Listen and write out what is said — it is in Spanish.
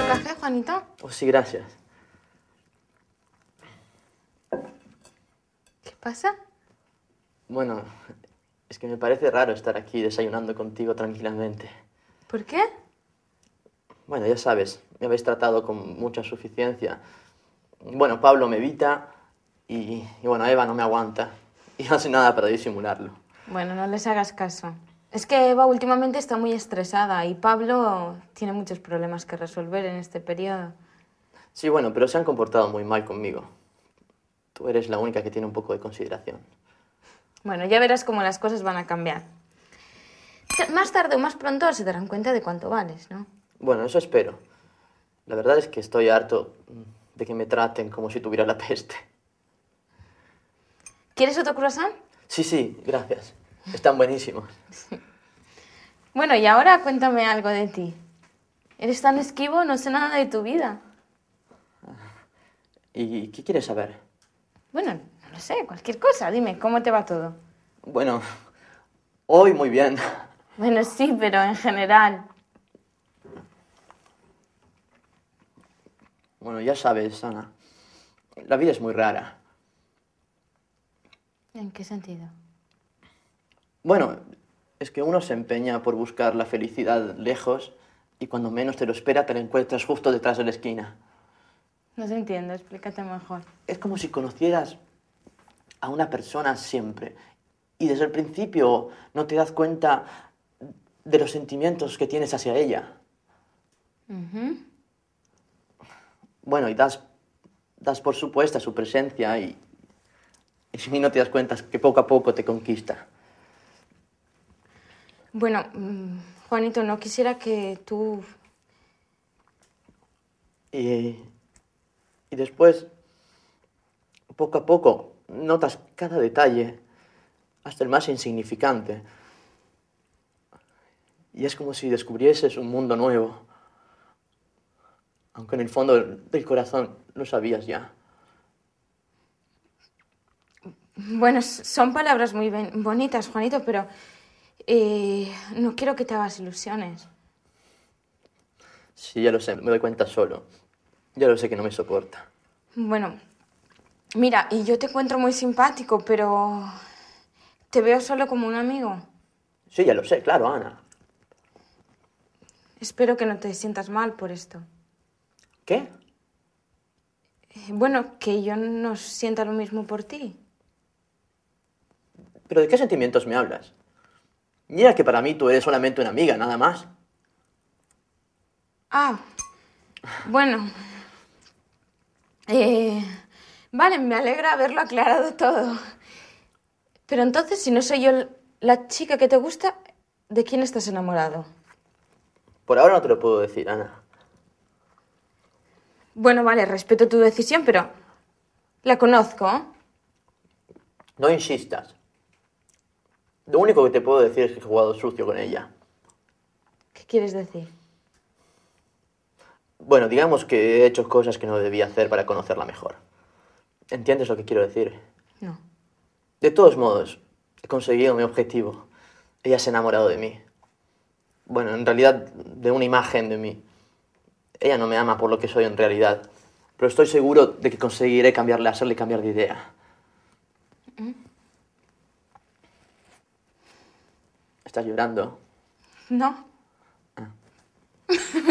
café, Juanito? Oh, sí, gracias. ¿Qué pasa? Bueno, es que me parece raro estar aquí desayunando contigo tranquilamente. ¿Por qué? Bueno, ya sabes, me habéis tratado con mucha suficiencia. Bueno, Pablo me evita y bueno, Eva no me aguanta. Y no hace nada para disimularlo. Bueno, no les hagas caso. Es que Eva últimamente está muy estresada y Pablo tiene muchos problemas que resolver en este periodo. Sí, bueno, pero se han comportado muy mal conmigo. Tú eres la única que tiene un poco de consideración. Bueno, ya verás cómo las cosas van a cambiar. Más tarde o más pronto se darán cuenta de cuánto vales, ¿no? Bueno, eso espero. La verdad es que estoy harto de que me traten como si tuviera la peste. ¿Quieres otro croissant? Sí, sí, gracias. Están buenísimos. Bueno, y ahora cuéntame algo de ti. Eres tan esquivo, no sé nada de tu vida. ¿Y qué quieres saber? Bueno, no lo sé, cualquier cosa. Dime, ¿cómo te va todo? Bueno, hoy muy bien. Bueno, sí, pero en general. Bueno, ya sabes, Ana, la vida es muy rara. ¿En qué sentido? Bueno, es que uno se empeña por buscar la felicidad lejos y cuando menos te lo espera te la encuentras justo detrás de la esquina. No te entiendo, explícate mejor. Es como si conocieras a una persona siempre y desde el principio no te das cuenta de los sentimientos que tienes hacia ella. Ujú. Bueno, y das por supuesta su presencia y no te das cuenta que poco a poco te conquista. Bueno, Juanito, no quisiera que tú... Y, y después, poco a poco, notas cada detalle, hasta el más insignificante. Y es como si descubrieses un mundo nuevo, aunque en el fondo del corazón lo sabías ya. Bueno, son palabras muy bonitas, Juanito, pero no quiero que te hagas ilusiones. Sí, ya lo sé, me doy cuenta solo. Ya lo sé que no me soporta. Bueno, mira, y yo te encuentro muy simpático, pero te veo solo como un amigo. Sí, ya lo sé, claro, Ana. Espero que no te sientas mal por esto. ¿Qué? Bueno, que yo no sienta lo mismo por ti. ¿Pero de qué sentimientos me hablas? Mira que para mí tú eres solamente una amiga, nada más. Ah, bueno. Eh, vale, me alegra haberlo aclarado todo. Pero entonces, si no soy yo la chica que te gusta, ¿de quién estás enamorado? Por ahora no te lo puedo decir, Ana. Bueno, vale, respeto tu decisión, pero la conozco. No insistas. Lo único que te puedo decir es que he jugado sucio con ella. ¿Qué quieres decir? Bueno, digamos que he hecho cosas que no debía hacer para conocerla mejor. ¿Entiendes lo que quiero decir? No. De todos modos, he conseguido mi objetivo. Ella se ha enamorado de mí. Bueno, en realidad, de una imagen de mí. Ella no me ama por lo que soy en realidad. Pero estoy seguro de que conseguiré cambiarle, hacerle cambiar de idea. ¿Estás llorando? No.